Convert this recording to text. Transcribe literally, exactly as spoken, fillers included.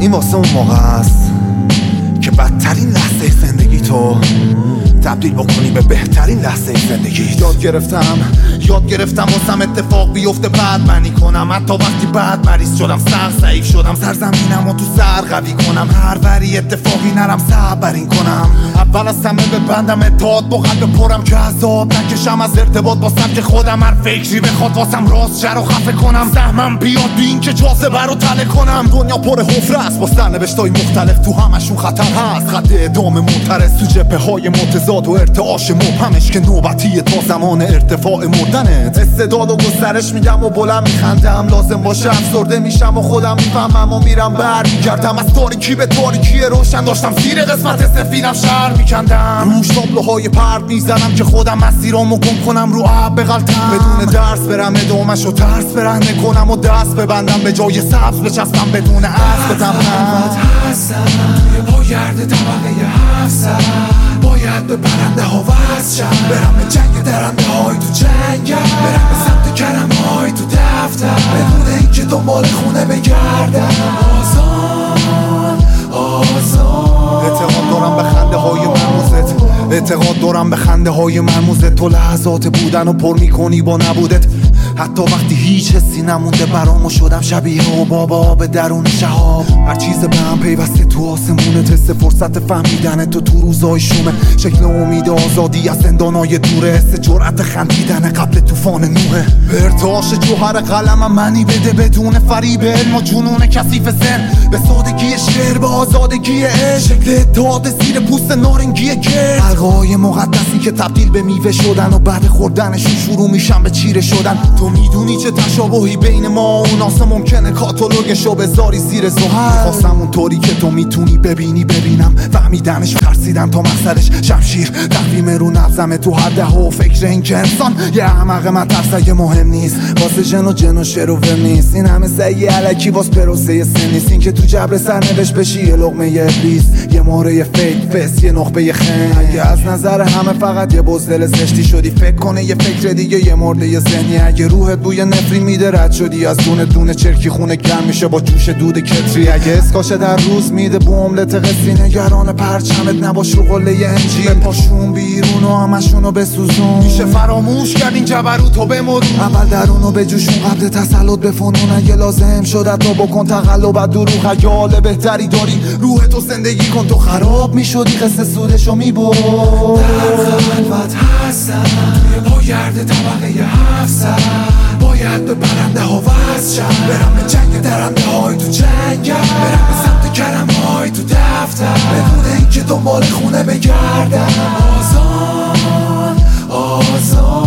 این واسه اون موقع است که بدترین لحظه زندگی تو تبدیل بکنی به بهترین لحظه زندگی. یاد گرفتم یاد گرفتم واسم اتفاق بیفته بعد منی کنم، حتی وقتی بعد مریض شدم سر ضعیف شدم، سرزمینم و تو سر قوی کنم، هر وری اتفاقی نرم صبرین کنم، اول از همه ببندم اتحاد با قلب پرم که عذاب نکشم از ارتباط با سبک خودم، هر فکری بخواد واسم راست شر و خفه کنم، سهمم بیاد بی این که جاذبه رو تله کنم. دنیا پر حفره است با سرنوشتای مختلف، تو همشون خطر هست، خط اعدام معترض تو جبهه های متضاد و ارتعاش مبهمش که نوبتیه تا زمان ارتفاع مردنت. استعداد و گسترش میدم و بلند میخندم، لازم باشه افسرده میشم و خودم میفهمم و میرم بر میگردم از تاریکی به تاریکی روشن، داشتم زیر قسمت سفیدم شهر میکندم، روش تابلوهای پرد میزنم که خودم مسیرامو گم کنم رو آب بغلطم، بدون درس برم ادامه‌شو ترس برهنه کنم و دست ببندم به جای سبز بچسبم بدون اسب بتمنم. توی پاگرد طبقه هفت باید به پرنده ها وصل شم، برم به جنگ درنده های تو جنگم، برم به سمت کرم های تو دفتر، بدون اینکه دنبال خونه بگردم. آزاد آزاد اعتقاد دارم به خنده های مرموزت، اعتقاد دارم به خنده های مرموزت، تو لحظات بودن و پر میکنی با نبودت، حتی وقتی هیچ حسی نمونده برامو شدم شبیه و بابا به درون شهاب، هر چیز به هم پیوسته تو آسمونه، تست فرصت فهمیدن تو تو روزای شومه، شکل امید آزادی از زندانای دوره، حس جرأت خندیدن قبل طوفان نوحه، به ارتعاش جوهر قلمم منی بده بدون فریب علم و جنون کثیف ذهن، به سادگی شعر به آزادگی عشق، شکل اتحاد زیر پوست نارنگی گرد، حلقه‌های مقدسی که تبدیل به میوه شدن و بعد خوردنشون شروع میشن به چیره شدن. تو میدونی چه تشابهی بین ما و اوناسه ممکنه کاتالوگشو بذاری زیر زحل، خواستم اونطوری که تو میتونی ببینی ببینم، فهمیدنش ترسیدم تا مقصدش شمشیر تقویم رو نبزمه تو هر ده و فکر این که انسان یه احمق من ترسه مهم نیست، واسه جن و جن و شر و ول نیست، این همه سعی علکی واس پروسه سن نیست، این که تو جبر سرنوشت بشی یه لقمه ابلیس، یه ماره فیک فس، یه نخبه خن، اگه از نظر همه فقط یه بزدل زشتی شدی فکر کنه یه فکر دیگه یه مرده ذهنی، اگه روحت بوی نفری میده رد شدی از دونه دونه چرکی خونه گرم میشه با جوش دود کتری، اگه اسکاشه در روز میده بو املت قصی، نگران پرچمت نباش رو قله انجیل، پاشون بیرون و همشونو بسوزون، میشه فراموش کرد این جبروتو بمرون، اول درونو بجوشون قبل تسلط بفنون، اگه لازم شد تو بکن تقلب از دروغ، اگه حال بهتری داری روح تو زندگی کن، تو خراب میشدی قصه سودشو میبرد، در خلوت هستم توی پاگرد طبقه هفت باید به پرنده ها وصل شم، برم به جنگ درنده های تو جنگم، برم به سمت کرم های تو دفتر، بدون اینکه دنبال خونه بگردم. آزاد آزاد